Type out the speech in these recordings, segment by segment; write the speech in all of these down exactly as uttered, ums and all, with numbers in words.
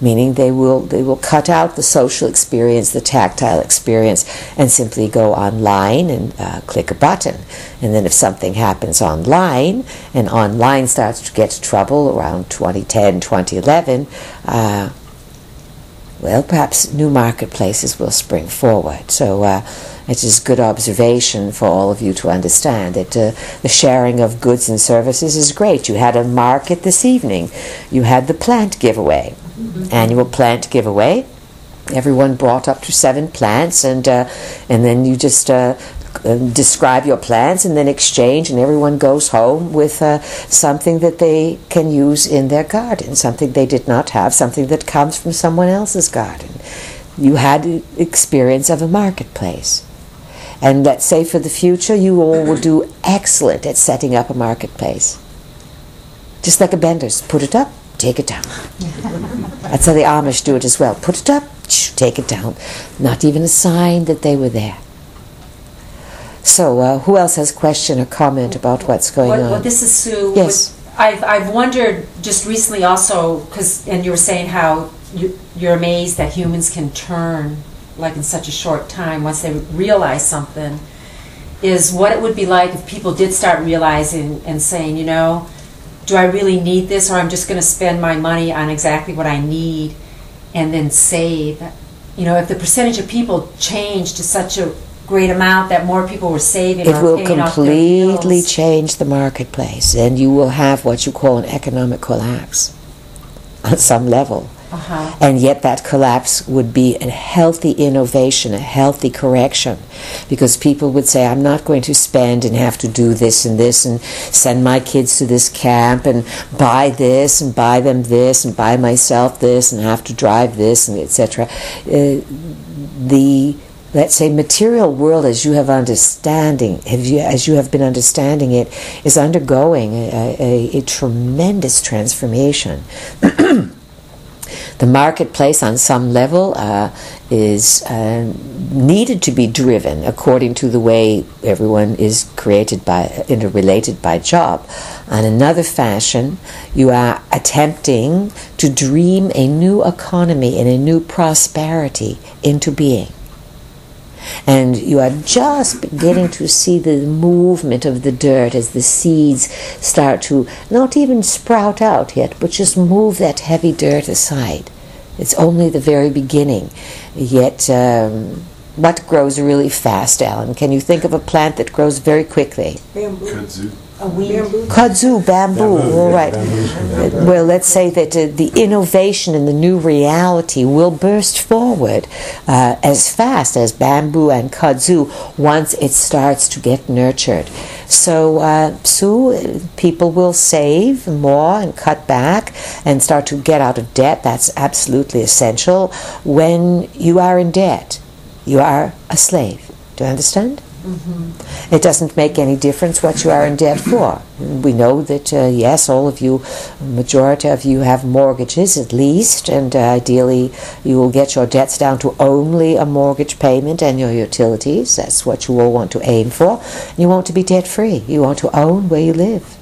meaning they will they will cut out the social experience, the tactile experience, and simply go online and uh, click a button. And then if something happens online, and online starts to get trouble around twenty ten, twenty eleven, uh, well, perhaps new marketplaces will spring forward. So uh, it is good observation for all of you to understand that uh, the sharing of goods and services is great. You had a market this evening. You had the plant giveaway, mm-hmm. annual plant giveaway. Everyone brought up to seven plants, and uh, and then you just uh, describe your plants and then exchange, and everyone goes home with uh, something that they can use in their garden, something they did not have, something that comes from someone else's garden. You had experience of a marketplace. And let's say for the future, you all will do excellent at setting up a marketplace. Just like a Bender's, put it up, take it down. That's how the Amish do it as well. Put it up, take it down. Not even a sign that they were there. So, uh, who else has a question or comment about what's going what, on? Well, this is Sue. Yes. With, I've, I've wondered just recently also, because, and you were saying how you, you're amazed that humans can turn like in such a short time once they realize something, is what it would be like if people did start realizing and saying, you know, do I really need this, or I'm just going to spend my money on exactly what I need and then save. You know, if the percentage of people changed to such a great amount that more people were saving, it or will paying off their bills. completely change the marketplace, and you will have what you call an economic collapse on some level. Uh-huh. And yet that collapse would be a healthy innovation, a healthy correction, because people would say, I'm not going to spend and have to do this and this and send my kids to this camp and buy this and buy them this and buy myself this and have to drive this and et cetera. Uh, the let's say material world, as you have understanding, have you, as you have been understanding it, is undergoing a, a, a tremendous transformation. The marketplace, on some level, uh, is uh, needed to be driven according to the way everyone is created by, interrelated by job. On another fashion, you are attempting to dream a new economy and a new prosperity into being. And you are just beginning to see the movement of the dirt as the seeds start to not even sprout out yet, but just move that heavy dirt aside. It's only the very beginning. Yet, um, what grows really fast, Alan? Can you think of a plant that grows very quickly? Bamboo. Kudzu. A weed. Kudzu, bamboo, bamboo all yeah, right. bamboo. Well, let's say that uh, the innovation and the new reality will burst forward uh, as fast as bamboo and kudzu once it starts to get nurtured. So, uh, Sue, people will save more and cut back and start to get out of debt. That's absolutely essential. When you are in debt, you are a slave. Do you understand? Mm-hmm. It doesn't make any difference what you are in debt for. We know that, uh, yes, all of you, majority of you have mortgages at least, and uh, ideally you will get your debts down to only a mortgage payment and your utilities. That's what you all want to aim for. You want to be debt-free. You want to own where you live.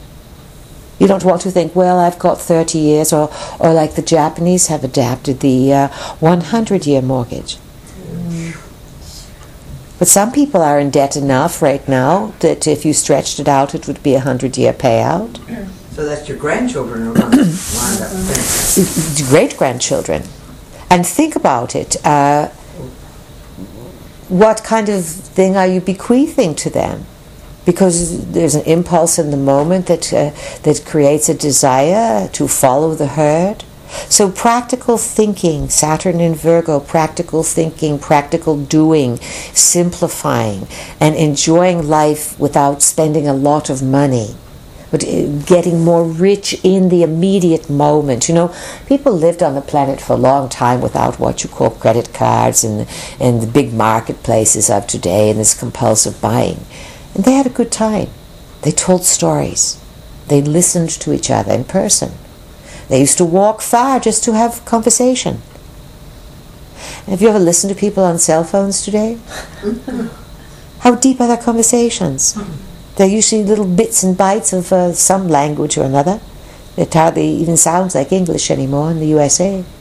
You don't want to think, well, I've got thirty years, or, or like the Japanese have adapted the uh, one hundred year mortgage. But some people are in debt enough right now that if you stretched it out, it would be a hundred-year payout. So that your grandchildren are going to wind up paying. Great-grandchildren. And think about it. Uh, what kind of thing are you bequeathing to them? Because there's an impulse in the moment that uh, that creates a desire to follow the herd. So practical thinking, Saturn in Virgo, practical thinking, practical doing, simplifying, and enjoying life without spending a lot of money, but getting more rich in the immediate moment. You know, people lived on the planet for a long time without what you call credit cards and, and the big marketplaces of today and this compulsive buying. And they had a good time. They told stories. They listened to each other in person. They used to walk far just to have conversation. Have you ever listened to people on cell phones today? How deep are their conversations? They're usually little bits and bytes of uh, some language or another. It hardly even sounds like English anymore in the U S A.